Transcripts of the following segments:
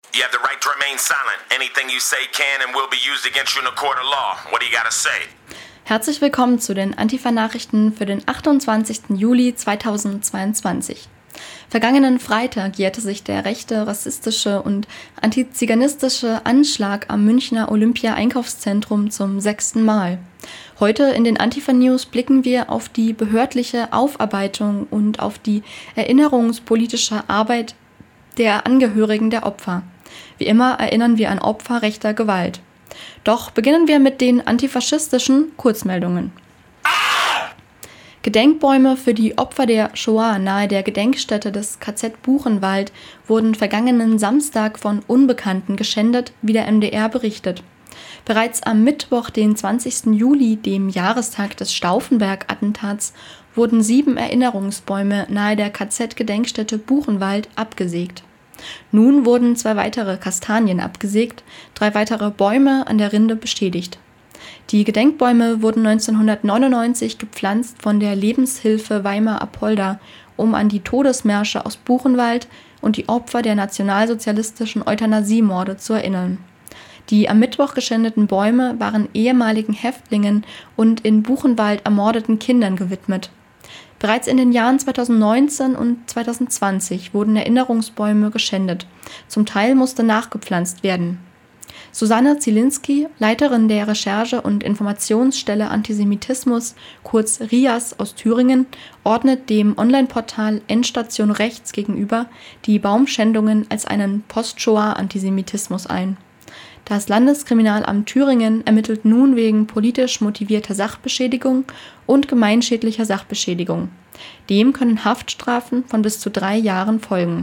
You have the right to remain silent. Anything you say can and will be used against you in a court of law. What do you gotta say? Herzlich willkommen zu den Antifa-Nachrichten für den 28. Juli 2022. Vergangenen Freitag jährte sich der rechte, rassistische und antiziganistische Anschlag am Münchner Olympia-Einkaufszentrum zum 6. Mal. Heute in den Antifa-News blicken wir auf die behördliche Aufarbeitung und auf die erinnerungspolitische Arbeit der Angehörigen der Opfer. Wie immer erinnern wir an Opfer rechter Gewalt. Doch beginnen wir mit den antifaschistischen Kurzmeldungen. Gedenkbäume für die Opfer der Shoah nahe der Gedenkstätte des KZ Buchenwald wurden vergangenen Samstag von Unbekannten geschändet, wie der MDR berichtet. Bereits am Mittwoch, den 20. Juli, dem Jahrestag des Stauffenberg-Attentats, wurden 7 Erinnerungsbäume nahe der KZ-Gedenkstätte Buchenwald abgesägt. Nun wurden 2 weitere Kastanien abgesägt, 3 weitere Bäume an der Rinde beschädigt. Die Gedenkbäume wurden 1999 gepflanzt von der Lebenshilfe Weimar-Apolda, um an die Todesmärsche aus Buchenwald und die Opfer der nationalsozialistischen Euthanasiemorde zu erinnern. Die am Mittwoch geschändeten Bäume waren ehemaligen Häftlingen und in Buchenwald ermordeten Kindern gewidmet. Bereits in den Jahren 2019 und 2020 wurden Erinnerungsbäume geschändet. Zum Teil musste nachgepflanzt werden. Susanne Zielinski, Leiterin der Recherche- und Informationsstelle Antisemitismus, kurz RIAS aus Thüringen, ordnet dem Online-Portal Endstation Rechts gegenüber die Baumschändungen als einen Post-Shoah-Antisemitismus ein. Das Landeskriminalamt Thüringen ermittelt nun wegen politisch motivierter Sachbeschädigung und gemeinschädlicher Sachbeschädigung. Dem können Haftstrafen von bis zu 3 Jahren folgen.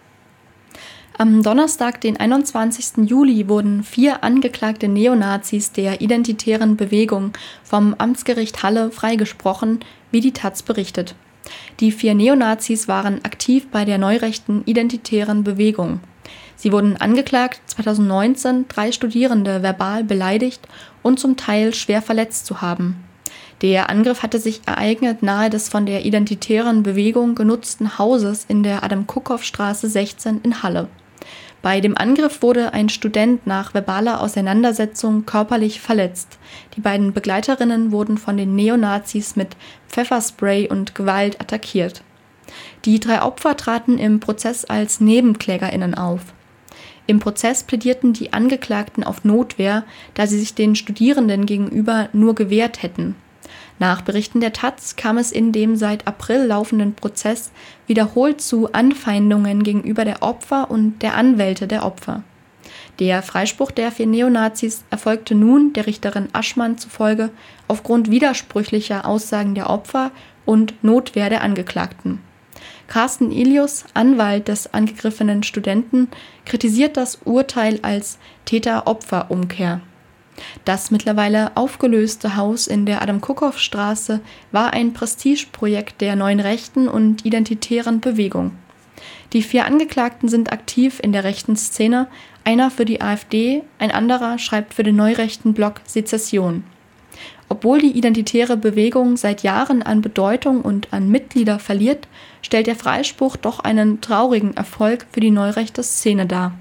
Am Donnerstag, den 21. Juli, wurden 4 angeklagte Neonazis der Identitären Bewegung vom Amtsgericht Halle freigesprochen, wie die taz berichtet. Die 4 Neonazis waren aktiv bei der neurechten Identitären Bewegung. Sie wurden angeklagt, 2019 3 Studierende verbal beleidigt und zum Teil schwer verletzt zu haben. Der Angriff hatte sich ereignet nahe des von der Identitären Bewegung genutzten Hauses in der Adam-Kuckhoff-Straße 16 in Halle. Bei dem Angriff wurde ein Student nach verbaler Auseinandersetzung körperlich verletzt. Die beiden Begleiterinnen wurden von den Neonazis mit Pfefferspray und Gewalt attackiert. Die 3 Opfer traten im Prozess als NebenklägerInnen auf. Im Prozess plädierten die Angeklagten auf Notwehr, da sie sich den Studierenden gegenüber nur gewehrt hätten. Nach Berichten der taz kam es in dem seit April laufenden Prozess wiederholt zu Anfeindungen gegenüber der Opfer und der Anwälte der Opfer. Der Freispruch der 4 Neonazis erfolgte nun der Richterin Aschmann zufolge aufgrund widersprüchlicher Aussagen der Opfer und Notwehr der Angeklagten. Carsten Ilius, Anwalt des angegriffenen Studenten, kritisiert das Urteil als Täter-Opfer-Umkehr. Das mittlerweile aufgelöste Haus in der Adam-Kuckhoff-Straße war ein Prestigeprojekt der neuen rechten und identitären Bewegung. Die 4 Angeklagten sind aktiv in der rechten Szene, einer für die AfD, ein anderer schreibt für den neurechten Blog Sezession. Obwohl die identitäre Bewegung seit Jahren an Bedeutung und an Mitglieder verliert, stellt der Freispruch doch einen traurigen Erfolg für die neurechte Szene dar.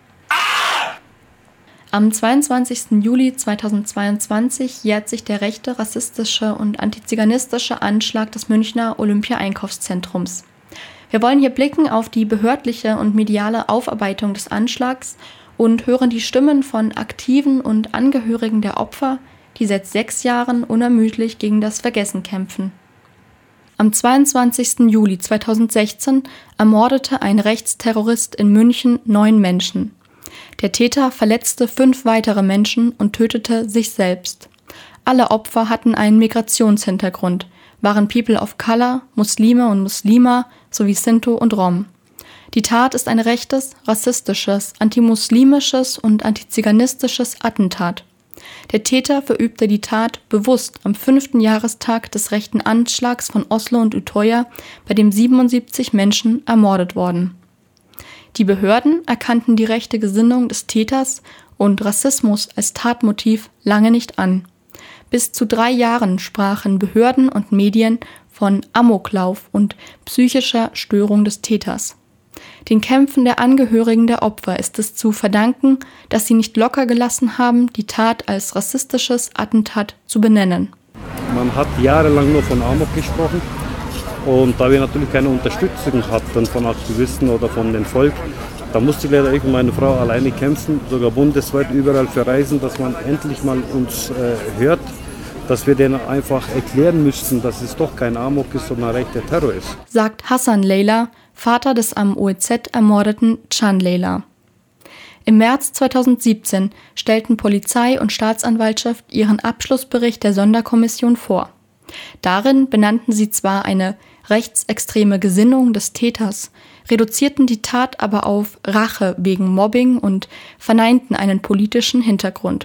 Am 22. Juli 2022 jährt sich der rechte, rassistische und antiziganistische Anschlag des Münchner Olympia-Einkaufszentrums. Wir wollen hier blicken auf die behördliche und mediale Aufarbeitung des Anschlags und hören die Stimmen von Aktiven und Angehörigen der Opfer, die seit 6 Jahren unermüdlich gegen das Vergessen kämpfen. Am 22. Juli 2016 ermordete ein Rechtsterrorist in München 9 Menschen. Der Täter verletzte 5 weitere Menschen und tötete sich selbst. Alle Opfer hatten einen Migrationshintergrund, waren People of Color, Muslime und Muslima sowie Sinto und Rom. Die Tat ist ein rechtes, rassistisches, antimuslimisches und antiziganistisches Attentat. Der Täter verübte die Tat bewusst am 5. Jahrestag des rechten Anschlags von Oslo und Utøya, bei dem 77 Menschen ermordet wurden. Die Behörden erkannten die rechte Gesinnung des Täters und Rassismus als Tatmotiv lange nicht an. Bis zu 3 Jahren sprachen Behörden und Medien von Amoklauf und psychischer Störung des Täters. Den Kämpfen der Angehörigen der Opfer ist es zu verdanken, dass sie nicht locker gelassen haben, die Tat als rassistisches Attentat zu benennen. Man hat jahrelang nur von Amok gesprochen und da wir natürlich keine Unterstützung hatten von Aktivisten oder von dem Volk, da musste leider ich und meine Frau alleine kämpfen, sogar bundesweit überall verreisen, dass man endlich mal uns hört, dass wir denen einfach erklären müssten, dass es doch kein Amok ist, sondern rechter Terror ist. Sagt Hassan Leyla, Vater des am OEZ ermordeten Can Leyla. Im März 2017 stellten Polizei und Staatsanwaltschaft ihren Abschlussbericht der Sonderkommission vor. Darin benannten sie zwar eine rechtsextreme Gesinnung des Täters, reduzierten die Tat aber auf Rache wegen Mobbing und verneinten einen politischen Hintergrund.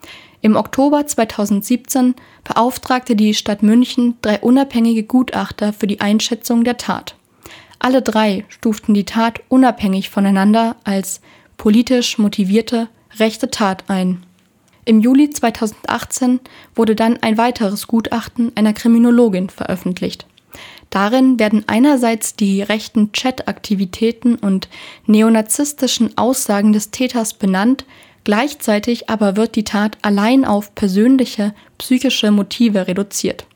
Im Oktober 2017 beauftragte die Stadt München 3 unabhängige Gutachter für die Einschätzung der Tat. Alle 3 stuften die Tat unabhängig voneinander als politisch motivierte rechte Tat ein. Im Juli 2018 wurde dann ein weiteres Gutachten einer Kriminologin veröffentlicht. Darin werden einerseits die rechten Chat-Aktivitäten und neonazistischen Aussagen des Täters benannt, gleichzeitig aber wird die Tat allein auf persönliche, psychische Motive reduziert.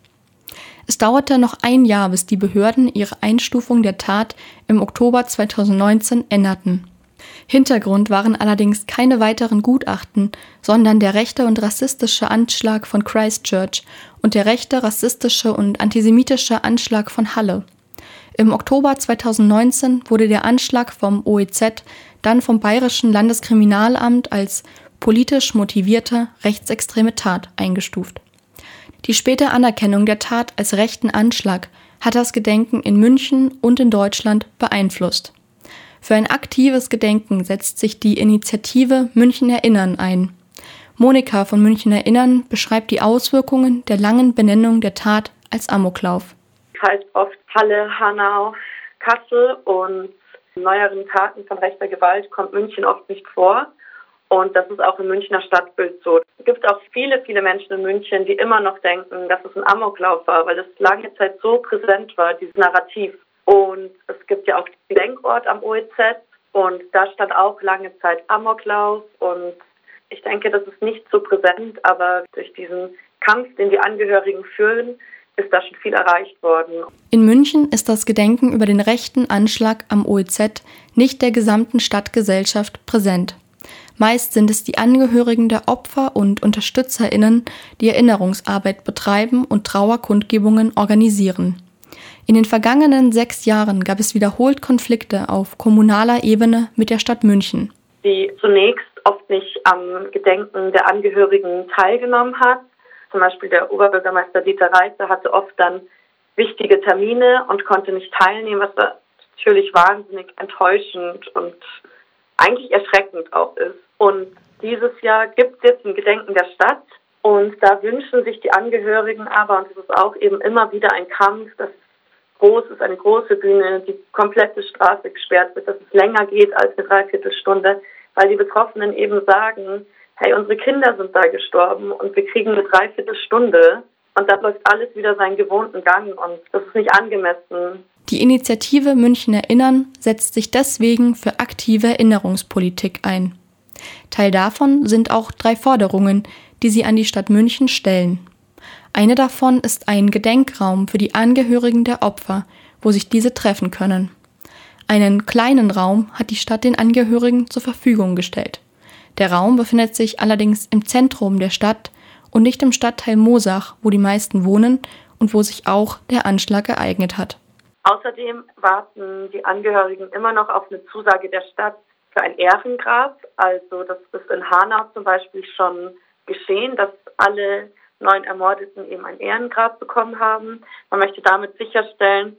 Es dauerte noch ein Jahr, bis die Behörden ihre Einstufung der Tat im Oktober 2019 änderten. Hintergrund waren allerdings keine weiteren Gutachten, sondern der rechte und rassistische Anschlag von Christchurch und der rechte, rassistische und antisemitische Anschlag von Halle. Im Oktober 2019 wurde der Anschlag vom OEZ dann vom Bayerischen Landeskriminalamt als politisch motivierte rechtsextreme Tat eingestuft. Die späte Anerkennung der Tat als rechten Anschlag hat das Gedenken in München und in Deutschland beeinflusst. Für ein aktives Gedenken setzt sich die Initiative München Erinnern ein. Monika von München Erinnern beschreibt die Auswirkungen der langen Benennung der Tat als Amoklauf. Heißt oft Halle, Hanau, Kassel und in neueren Taten von rechter Gewalt kommt München oft nicht vor. Und das ist auch im Münchner Stadtbild so. Es gibt auch viele, viele Menschen in München, die immer noch denken, dass es ein Amoklauf war, weil das lange Zeit so präsent war, dieses Narrativ. Und es gibt ja auch den Gedenkort am OEZ und da stand auch lange Zeit Amoklauf. Und ich denke, das ist nicht so präsent, aber durch diesen Kampf, den die Angehörigen führen, ist da schon viel erreicht worden. In München ist das Gedenken über den rechten Anschlag am OEZ nicht der gesamten Stadtgesellschaft präsent. Meist sind es die Angehörigen der Opfer und UnterstützerInnen, die Erinnerungsarbeit betreiben und Trauerkundgebungen organisieren. In den vergangenen 6 Jahren gab es wiederholt Konflikte auf kommunaler Ebene mit der Stadt München. Die zunächst oft nicht am Gedenken der Angehörigen teilgenommen hat. Zum Beispiel der Oberbürgermeister Dieter Reitze hatte oft dann wichtige Termine und konnte nicht teilnehmen, was natürlich wahnsinnig enttäuschend und eigentlich erschreckend auch ist. Und dieses Jahr gibt es jetzt ein Gedenken der Stadt und da wünschen sich die Angehörigen aber, und es ist auch eben immer wieder ein Kampf, dass groß ist, eine große Bühne, die komplette Straße gesperrt wird, dass es länger geht als eine Dreiviertelstunde, weil die Betroffenen eben sagen, hey, unsere Kinder sind da gestorben und wir kriegen eine Dreiviertelstunde und dann läuft alles wieder seinen gewohnten Gang und das ist nicht angemessen. Die Initiative München Erinnern setzt sich deswegen für aktive Erinnerungspolitik ein. Teil davon sind auch 3 Forderungen, die sie an die Stadt München stellen. Eine davon ist ein Gedenkraum für die Angehörigen der Opfer, wo sich diese treffen können. Einen kleinen Raum hat die Stadt den Angehörigen zur Verfügung gestellt. Der Raum befindet sich allerdings im Zentrum der Stadt und nicht im Stadtteil Moosach, wo die meisten wohnen und wo sich auch der Anschlag ereignet hat. Außerdem warten die Angehörigen immer noch auf eine Zusage der Stadt für ein Ehrengrab. Also das ist in Hanau zum Beispiel schon geschehen, dass alle 9 Ermordeten eben ein Ehrengrab bekommen haben. Man möchte damit sicherstellen,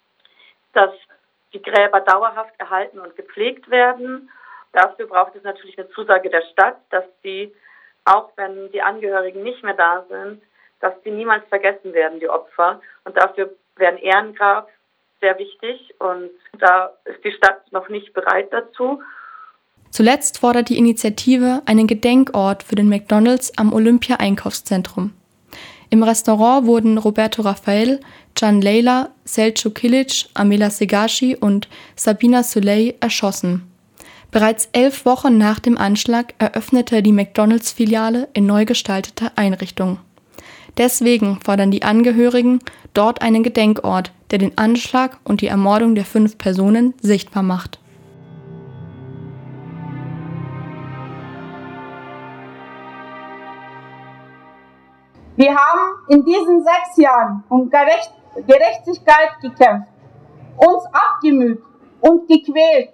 dass die Gräber dauerhaft erhalten und gepflegt werden. Dafür braucht es natürlich eine Zusage der Stadt, dass die, auch wenn die Angehörigen nicht mehr da sind, dass die niemals vergessen werden, die Opfer. Und dafür wäre ein Ehrengrab sehr wichtig und da ist die Stadt noch nicht bereit dazu. Zuletzt fordert die Initiative einen Gedenkort für den McDonald's am Olympia-Einkaufszentrum. Im Restaurant wurden Roberto Rafael, Can Leyla, Selçuk Kilic, Amela Segashi und Sabina Suley erschossen. Bereits 11 Wochen nach dem Anschlag eröffnete die McDonalds-Filiale in neu gestalteter Einrichtung. Deswegen fordern die Angehörigen dort einen Gedenkort, der den Anschlag und die Ermordung der 5 Personen sichtbar macht. Wir haben in diesen 6 Jahren um Gerechtigkeit gekämpft, uns abgemüht und gequält,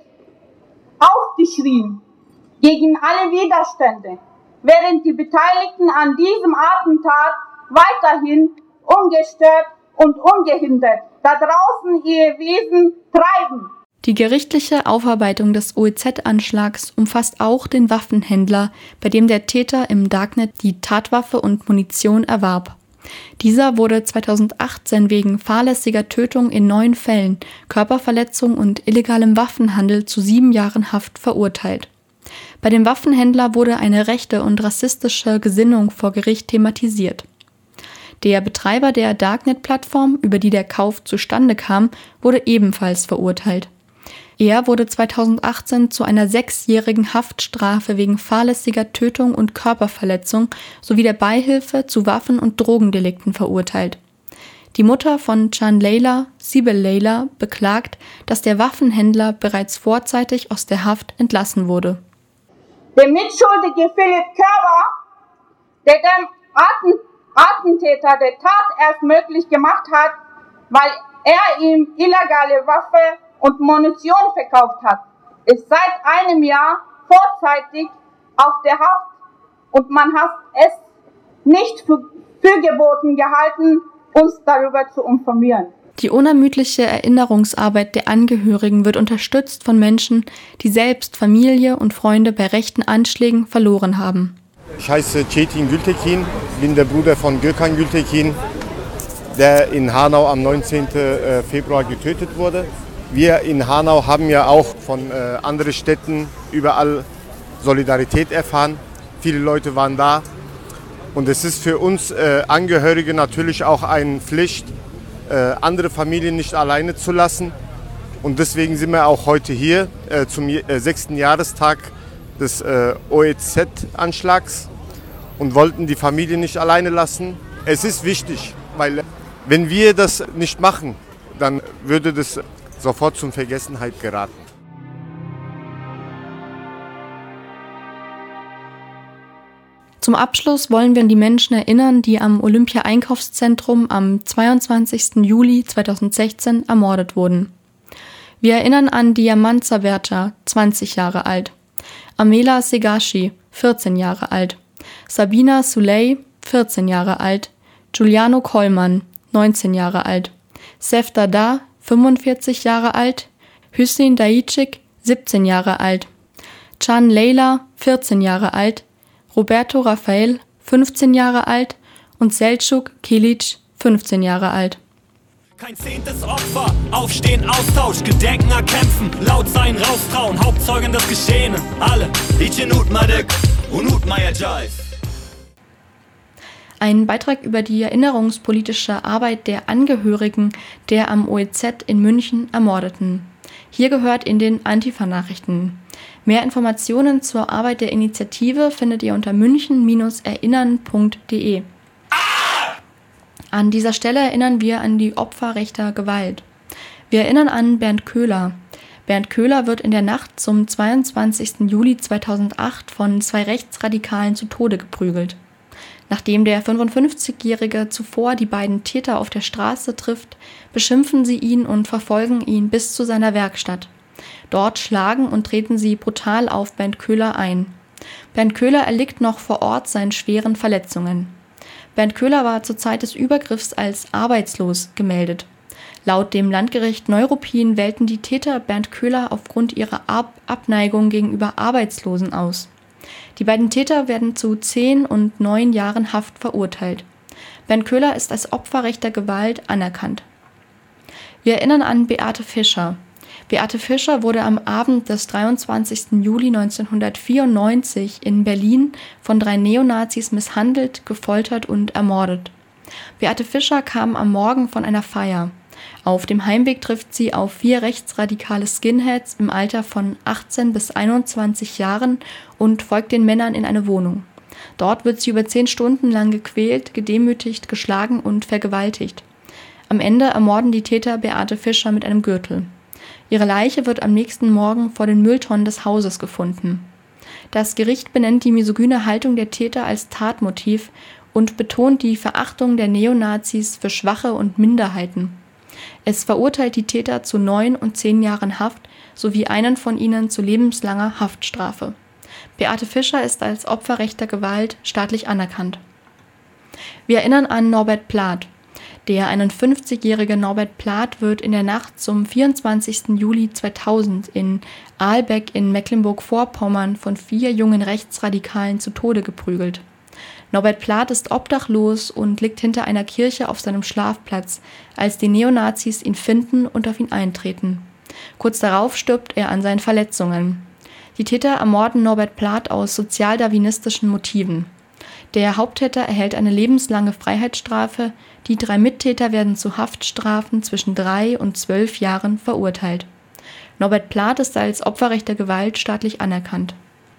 aufgeschrien gegen alle Widerstände, während die Beteiligten an diesem Attentat weiterhin ungestört und ungehindert da draußen ihr Wesen treiben. Die gerichtliche Aufarbeitung des OEZ-Anschlags umfasst auch den Waffenhändler, bei dem der Täter im Darknet die Tatwaffe und Munition erwarb. Dieser wurde 2018 wegen fahrlässiger Tötung in 9 Fällen, Körperverletzung und illegalem Waffenhandel zu 7 Jahren Haft verurteilt. Bei dem Waffenhändler wurde eine rechte und rassistische Gesinnung vor Gericht thematisiert. Der Betreiber der Darknet-Plattform, über die der Kauf zustande kam, wurde ebenfalls verurteilt. Er wurde 2018 zu einer 6-jährigen Haftstrafe wegen fahrlässiger Tötung und Körperverletzung sowie der Beihilfe zu Waffen- und Drogendelikten verurteilt. Die Mutter von Can Leyla, Sibel Leyla, beklagt, dass der Waffenhändler bereits vorzeitig aus der Haft entlassen wurde. Der mitschuldige Philipp Körber, der dem Attentäter der Tat erst möglich gemacht hat, weil er ihm illegale Waffe und Munition verkauft hat, ist seit einem Jahr vorzeitig auf der Haft und man hat es nicht für geboten gehalten, uns darüber zu informieren. Die unermüdliche Erinnerungsarbeit der Angehörigen wird unterstützt von Menschen, die selbst Familie und Freunde bei rechten Anschlägen verloren haben. Ich heiße Çetin Gültekin, bin der Bruder von Gökhan Gültekin, der in Hanau am 19. Februar getötet wurde. Wir in Hanau haben ja auch von anderen Städten überall Solidarität erfahren. Viele Leute waren da. Und es ist für uns Angehörige natürlich auch eine Pflicht, andere Familien nicht alleine zu lassen. Und deswegen sind wir auch heute hier zum 6. Jahrestag des OEZ-Anschlags und wollten die Familie nicht alleine lassen. Es ist wichtig, weil wenn wir das nicht machen, dann würde das sofort zur Vergessenheit geraten. Zum Abschluss wollen wir an die Menschen erinnern, die am Olympia-Einkaufszentrum am 22. Juli 2016 ermordet wurden. Wir erinnern an Diamanza Berca, 20 Jahre alt, Amela Segashi, 14 Jahre alt, Sabina Suley, 14 Jahre alt, Giuliano Kollmann, 19 Jahre alt, Sefta Da, 45 Jahre alt, Hüseyin Dayicik, 17 Jahre alt, Can Leyla, 14 Jahre alt, Roberto Rafael, 15 Jahre alt und Selçuk Kilic, 15 Jahre alt. Kein 10. Opfer, aufstehen, Austausch, gedenken, erkämpfen, laut sein, raustrauen, Hauptzeugen des Geschehenen, alle, için unutmadık, unutmayacağız. Ein Beitrag über die erinnerungspolitische Arbeit der Angehörigen der am OEZ in München Ermordeten. Hier gehört in den Antifa-Nachrichten. Mehr Informationen zur Arbeit der Initiative findet ihr unter münchen-erinnern.de. An dieser Stelle erinnern wir an die Opfer rechter Gewalt. Wir erinnern an Bernd Köhler. Bernd Köhler wird in der Nacht zum 22. Juli 2008 von 2 Rechtsradikalen zu Tode geprügelt. Nachdem der 55-Jährige zuvor die beiden Täter auf der Straße trifft, beschimpfen sie ihn und verfolgen ihn bis zu seiner Werkstatt. Dort schlagen und treten sie brutal auf Bernd Köhler ein. Bernd Köhler erliegt noch vor Ort seinen schweren Verletzungen. Bernd Köhler war zur Zeit des Übergriffs als arbeitslos gemeldet. Laut dem Landgericht Neuruppin wählten die Täter Bernd Köhler aufgrund ihrer Abneigung gegenüber Arbeitslosen aus. Die beiden Täter werden zu 10 und 9 Jahren Haft verurteilt. Bernd Köhler ist als Opfer rechter Gewalt anerkannt. Wir erinnern an Beate Fischer. Beate Fischer wurde am Abend des 23. Juli 1994 in Berlin von 3 Neonazis misshandelt, gefoltert und ermordet. Beate Fischer kam am Morgen von einer Feier. Auf dem Heimweg trifft sie auf 4 rechtsradikale Skinheads im Alter von 18 bis 21 Jahren und folgt den Männern in eine Wohnung. Dort wird sie über 10 Stunden lang gequält, gedemütigt, geschlagen und vergewaltigt. Am Ende ermorden die Täter Beate Fischer mit einem Gürtel. Ihre Leiche wird am nächsten Morgen vor den Mülltonnen des Hauses gefunden. Das Gericht benennt die misogyne Haltung der Täter als Tatmotiv und betont die Verachtung der Neonazis für Schwache und Minderheiten. Es verurteilt die Täter zu 9 und 10 Jahren Haft sowie einen von ihnen zu lebenslanger Haftstrafe. Beate Fischer ist als Opfer rechter Gewalt staatlich anerkannt. Wir erinnern an Norbert Plath. Der 51-jährige Norbert Plath wird in der Nacht zum 24. Juli 2000 in Ahlbeck in Mecklenburg-Vorpommern von 4 jungen Rechtsradikalen zu Tode geprügelt. Norbert Plath ist obdachlos und liegt hinter einer Kirche auf seinem Schlafplatz, als die Neonazis ihn finden und auf ihn eintreten. Kurz darauf stirbt er an seinen Verletzungen. Die Täter ermorden Norbert Plath aus sozialdarwinistischen Motiven. Der Haupttäter erhält eine lebenslange Freiheitsstrafe, die 3 Mittäter werden zu Haftstrafen zwischen 3 und 12 Jahren verurteilt. Norbert Plath ist als Opfer rechter Gewalt staatlich anerkannt.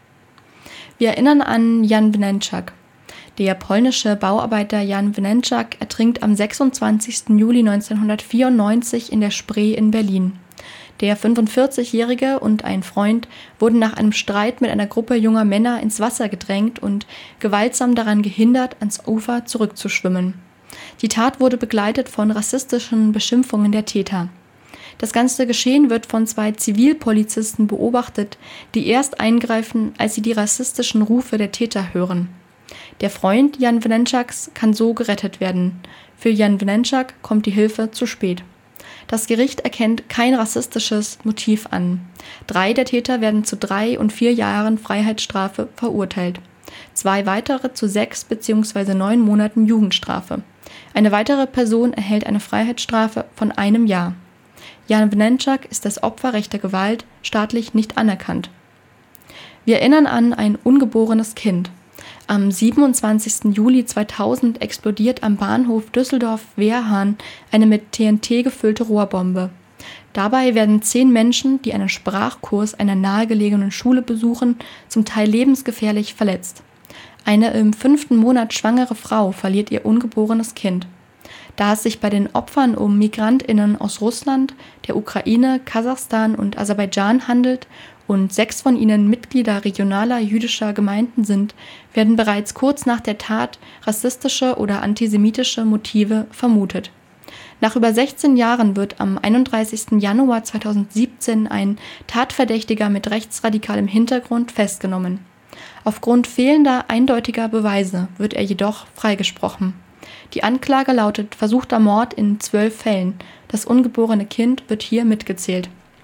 Wir erinnern an Jan Wnenczak. Der polnische Bauarbeiter Jan Wnenczak ertrinkt am 26. Juli 1994 in der Spree in Berlin. Der 45-Jährige und ein Freund wurden nach einem Streit mit einer Gruppe junger Männer ins Wasser gedrängt und gewaltsam daran gehindert, ans Ufer zurückzuschwimmen. Die Tat wurde begleitet von rassistischen Beschimpfungen der Täter. Das ganze Geschehen wird von 2 Zivilpolizisten beobachtet, die erst eingreifen, als sie die rassistischen Rufe der Täter hören. Der Freund Jan Wnenczaks kann so gerettet werden. Für Jan Wnenczak kommt die Hilfe zu spät. Das Gericht erkennt kein rassistisches Motiv an. 3 der Täter werden zu 3 und 4 Jahren Freiheitsstrafe verurteilt. 2 weitere zu 6 bzw. 9 Monaten Jugendstrafe. Eine weitere Person erhält eine Freiheitsstrafe von 1 Jahr. Jan Wnenczak ist das Opfer rechter Gewalt staatlich nicht anerkannt. Wir erinnern an ein ungeborenes Kind. Am 27. Juli 2000 explodiert am Bahnhof Düsseldorf-Wehrhahn eine mit TNT gefüllte Rohrbombe. Dabei werden 10 Menschen, die einen Sprachkurs einer nahegelegenen Schule besuchen, zum Teil lebensgefährlich verletzt. Eine im 5. Monat schwangere Frau verliert ihr ungeborenes Kind. Da es sich bei den Opfern um MigrantInnen aus Russland, der Ukraine, Kasachstan und Aserbaidschan handelt und 6 von ihnen Mitglieder regionaler jüdischer Gemeinden sind, werden bereits kurz nach der Tat rassistische oder antisemitische Motive vermutet. Nach über 16 Jahren wird am 31. Januar 2017 ein Tatverdächtiger mit rechtsradikalem Hintergrund festgenommen. Aufgrund fehlender eindeutiger Beweise wird er jedoch freigesprochen. Die Anklage lautet versuchter Mord in 12 Fällen. Das ungeborene Kind wird hier mitgezählt.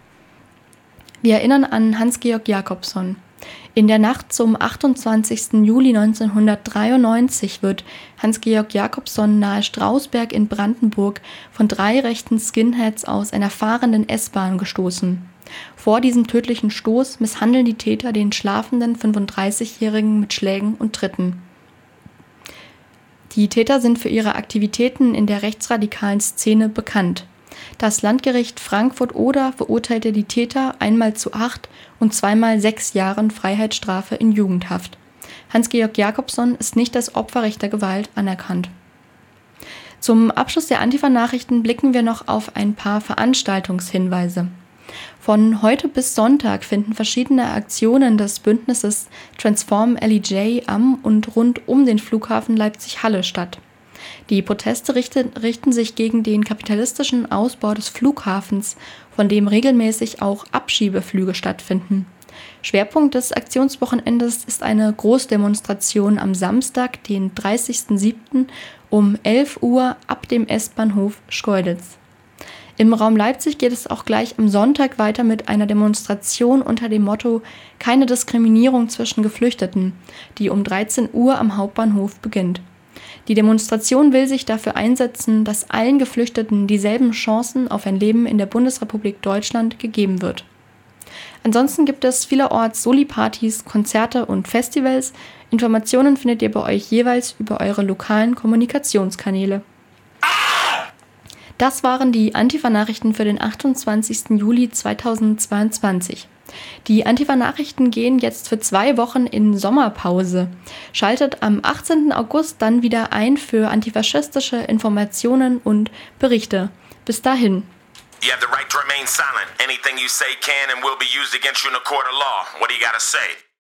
Wir erinnern an Hans-Georg Jakobson. In der Nacht zum 28. Juli 1993 wird Hans-Georg Jakobson nahe Strausberg in Brandenburg von 3 rechten Skinheads aus einer fahrenden S-Bahn gestoßen. Vor diesem tödlichen Stoß misshandeln die Täter den schlafenden 35-Jährigen mit Schlägen und Tritten. Die Täter sind für ihre Aktivitäten in der rechtsradikalen Szene bekannt. Das Landgericht Frankfurt-Oder verurteilte die Täter einmal zu 8 und zweimal 6 Jahren Freiheitsstrafe in Jugendhaft. Hans-Georg Jakobson ist nicht als Opfer rechter Gewalt anerkannt. Zum Abschluss der Antifa-Nachrichten blicken wir noch auf ein paar Veranstaltungshinweise. Von heute bis Sonntag finden verschiedene Aktionen des Bündnisses Transform LEJ am und rund um den Flughafen Leipzig-Halle statt. Die Proteste richten sich gegen den kapitalistischen Ausbau des Flughafens, von dem regelmäßig auch Abschiebeflüge stattfinden. Schwerpunkt des Aktionswochenendes ist eine Großdemonstration am Samstag, den 30.07. um 11 Uhr ab dem S-Bahnhof Schkeuditz. Im Raum Leipzig geht es auch gleich am Sonntag weiter mit einer Demonstration unter dem Motto »Keine Diskriminierung zwischen Geflüchteten«, die um 13 Uhr am Hauptbahnhof beginnt. Die Demonstration will sich dafür einsetzen, dass allen Geflüchteten dieselben Chancen auf ein Leben in der Bundesrepublik Deutschland gegeben wird. Ansonsten gibt es vielerorts Soli-Partys, Konzerte und Festivals. Informationen findet ihr bei euch jeweils über eure lokalen Kommunikationskanäle. Das waren die Antifa-Nachrichten für den 28. Juli 2022. Die Antifa-Nachrichten gehen jetzt für 2 Wochen in Sommerpause. Schaltet am 18. August dann wieder ein für antifaschistische Informationen und Berichte. Bis dahin. You have the right to remain silent. Anything you say can and will be used against you in a court of law. What do you gotta say?